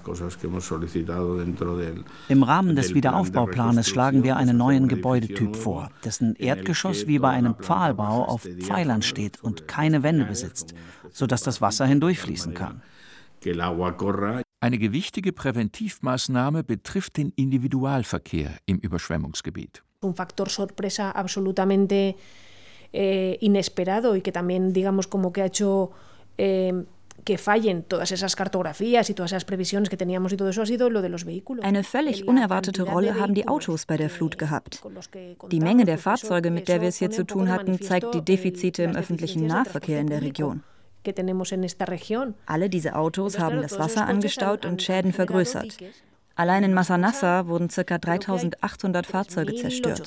Im Rahmen des Wiederaufbauplanes schlagen wir einen neuen Gebäudetyp vor, dessen Erdgeschoss wie bei einem Pfahlbau auf Pfeilern steht und keine Wände besitzt, sodass das Wasser hindurchfließen kann. Eine gewichtige Präventivmaßnahme betrifft den Individualverkehr im Überschwemmungsgebiet. Un factor sorpresa absolutamente eh, inesperado y que también, digamos, como que ha hecho eh, que fallen todas esas cartografías y todas esas previsiones que teníamos y todo eso ha sido lo de los vehículos. Eine völlig unerwartete Rolle haben die Autos bei der Flut gehabt. Die Menge der Fahrzeuge, mit der wir es hier zu tun hatten, zeigt die Defizite im öffentlichen Nahverkehr in der Region. Alle diese Autos haben das Wasser angestaut und Schäden vergrößert. Allein in Massanassa wurden ca. dreitausendachthundert Fahrzeuge zerstört.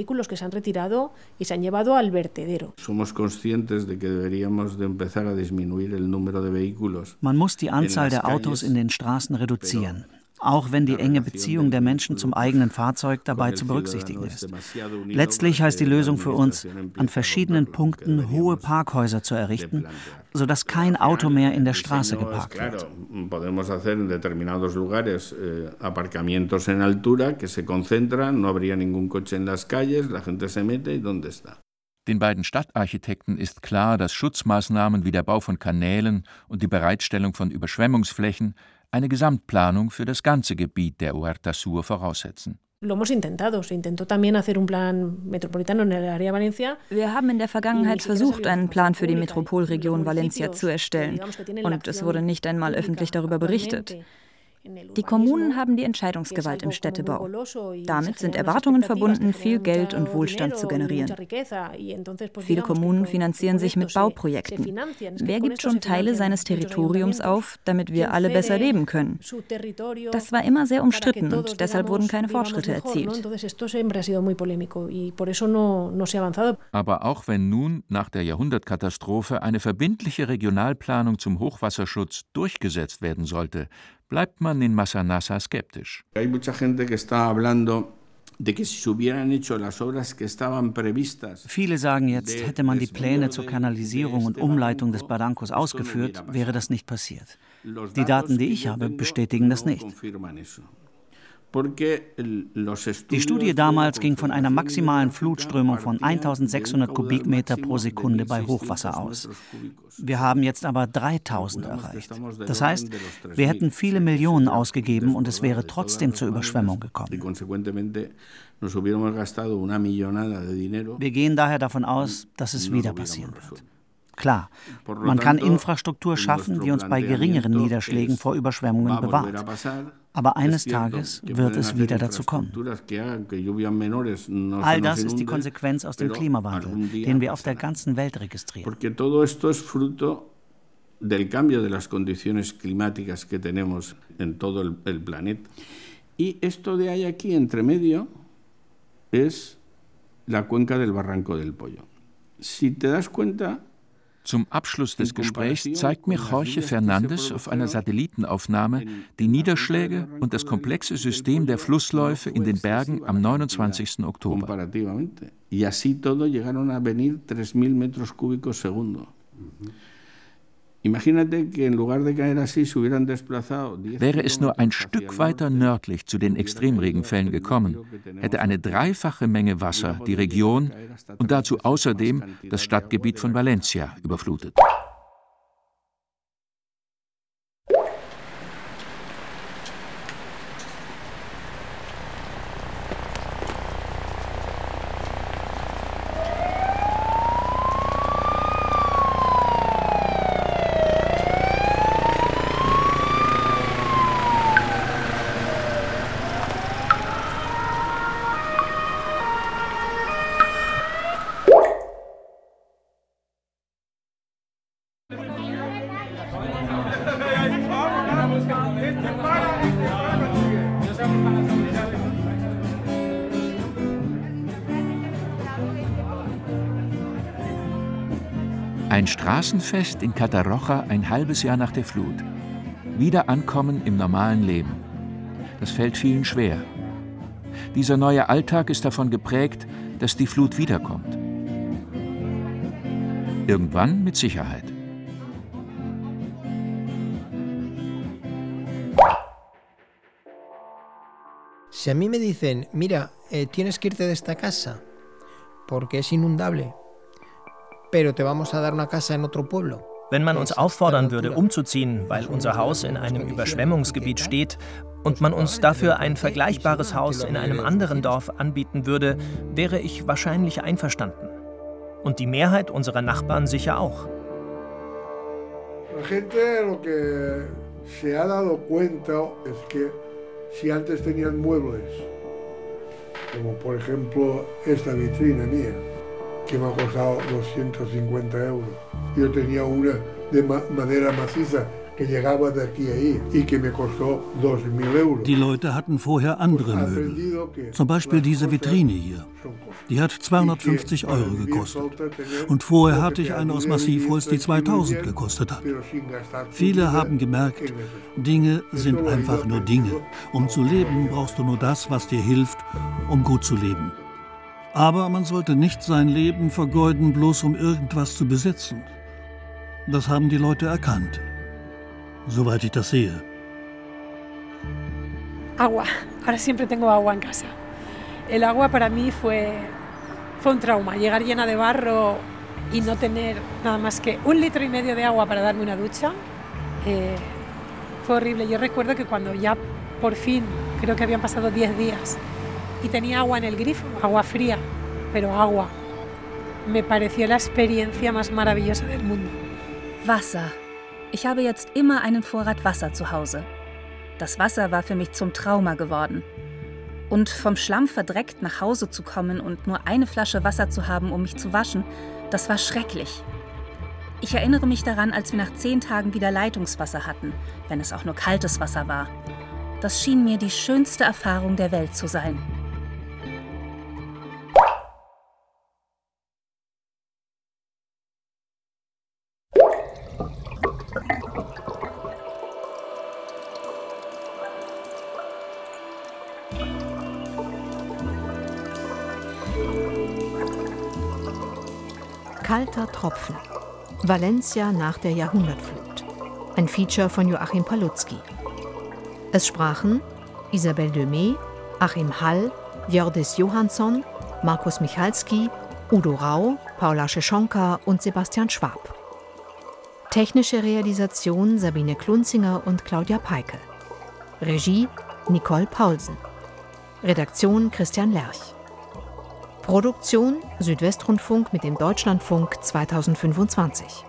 Man muss die Anzahl der Autos in den Straßen reduzieren, auch wenn die enge Beziehung der Menschen zum eigenen Fahrzeug dabei zu berücksichtigen ist. Letztlich heißt die Lösung für uns, an verschiedenen Punkten hohe Parkhäuser zu errichten, sodass kein Auto mehr in der Straße geparkt wird. Podemos hacer en determinados lugares eh, aparcamientos en altura que se concentran, no habría ningún coche en las calles, la gente se mete y ¿dónde está? Den beiden Stadtarchitekten ist klar, dass Schutzmaßnahmen wie der Bau von Kanälen und die Bereitstellung von Überschwemmungsflächen eine Gesamtplanung für das ganze Gebiet der Huerta Sur voraussetzen. Lo hemos intentado, se intentó también hacer un plan metropolitano en el área Valencia. Wir haben in der Vergangenheit versucht, einen Plan für die Metropolregion Valencia zu erstellen. Und es wurde nicht einmal öffentlich darüber berichtet. Die Kommunen haben die Entscheidungsgewalt im Städtebau. Damit sind Erwartungen verbunden, viel Geld und Wohlstand zu generieren. Viele Kommunen finanzieren sich mit Bauprojekten. Wer gibt schon Teile seines Territoriums auf, damit wir alle besser leben können? Das war immer sehr umstritten und deshalb wurden keine Fortschritte erzielt. Aber auch wenn nun nach der Jahrhundertkatastrophe eine verbindliche Regionalplanung zum Hochwasserschutz durchgesetzt werden sollte, bleibt man in Massanassa skeptisch. Viele sagen jetzt, hätte man die Pläne zur Kanalisierung und Umleitung des Barrancos ausgeführt, wäre das nicht passiert. Die Daten, die ich habe, bestätigen das nicht. Die Studie damals ging von einer maximalen Flutströmung von eintausendsechshundert Kubikmeter pro Sekunde bei Hochwasser aus. Wir haben jetzt aber dreitausend erreicht. Das heißt, wir hätten viele Millionen ausgegeben und es wäre trotzdem zur Überschwemmung gekommen. Wir gehen daher davon aus, dass es wieder passieren wird. Klar, man kann Infrastruktur schaffen, die uns bei geringeren Niederschlägen vor Überschwemmungen bewahrt. Aber eines Tages wird es wieder dazu kommen. All das ist die Konsequenz aus dem Klimawandel, den wir auf der ganzen Welt registrieren. Del cambio de las condiciones climáticas que tenemos en todo el, el planeta. Y esto de ahí aquí entre medio es la cuenca del Barranco del Pollo. Si te das cuenta. Zum Abschluss des Gesprächs zeigt mir Jorge Fernandes auf einer Satellitenaufnahme die Niederschläge und das komplexe System der Flussläufe in den Bergen am neunundzwanzigsten Oktober. Wäre es nur ein Stück weiter nördlich zu den Extremregenfällen gekommen, hätte eine dreifache Menge Wasser die Region und dazu außerdem das Stadtgebiet von Valencia überflutet. Ein Straßenfest in Catarroja ein halbes Jahr nach der Flut. Wieder ankommen im normalen Leben. Das fällt vielen schwer. Dieser neue Alltag ist davon geprägt, dass die Flut wiederkommt. Irgendwann mit Sicherheit. Si a mí me dicen, mira, eh, tienes que irte de esta casa porque es inundable, pero te vamos a dar una casa en otro pueblo. Wenn man uns auffordern würde, umzuziehen, weil unser Haus in einem Überschwemmungsgebiet steht und man uns dafür ein vergleichbares Haus in einem anderen Dorf anbieten würde, wäre ich wahrscheinlich einverstanden. Und die Mehrheit unserer Nachbarn sicher auch. La gente lo que se ha dado cuenta es que si antes tenían muebles, como por ejemplo esta vitrina mía, que me ha costado doscientos cincuenta euros. Yo tenía una de ma madera maciza que llegaba de aquí a ahí y que me costó dos mil euros. Die Leute hatten vorher andere Möbel. Zum Beispiel diese Vitrine hier. Die hat zweihundertfünfzig Euro gekostet. Und vorher hatte ich eine aus Massivholz, die zweitausend gekostet hat. Viele haben gemerkt, Dinge sind einfach nur Dinge. Um zu leben, brauchst du nur das, was dir hilft, um gut zu leben. Aber man sollte nicht sein Leben vergeuden, bloß um irgendwas zu besitzen. Das haben die Leute erkannt, soweit ich das sehe. Agua. Ahora siempre tengo agua en casa. El agua para mí fue, fue un trauma. Llegar llena de barro y no tener nada más que un litro y medio de agua para darme una ducha, eh, fue horrible. Yo recuerdo que cuando ya por fin, creo que habían pasado diez días, y tenía agua en el grifo, agua fría, pero agua. Me pareció la experiencia más maravillosa del mundo. Wasser. Ich habe jetzt immer einen Vorrat Wasser zu Hause. Das Wasser war für mich zum Trauma geworden. Und vom Schlamm verdreckt nach Hause zu kommen und nur eine Flasche Wasser zu haben, um mich zu waschen, das war schrecklich. Ich erinnere mich daran, als wir nach zehn Tagen wieder Leitungswasser hatten, wenn es auch nur kaltes Wasser war. Das schien mir die schönste Erfahrung der Welt zu sein. Kalter Tropfen. Valencia nach der Jahrhundertflut. Ein Feature von Joachim Palutzky. Es sprachen Isabelle Demey, Achim Hall, Jördis Johansson, Markus Michalski, Udo Rau, Paula Scheschonka und Sebastian Schwab. Technische Realisation Sabine Klunzinger und Claudia Peike. Regie Nicole Paulsen. Redaktion Christian Lerch. Produktion Südwestrundfunk mit dem Deutschlandfunk zweitausendfünfundzwanzig.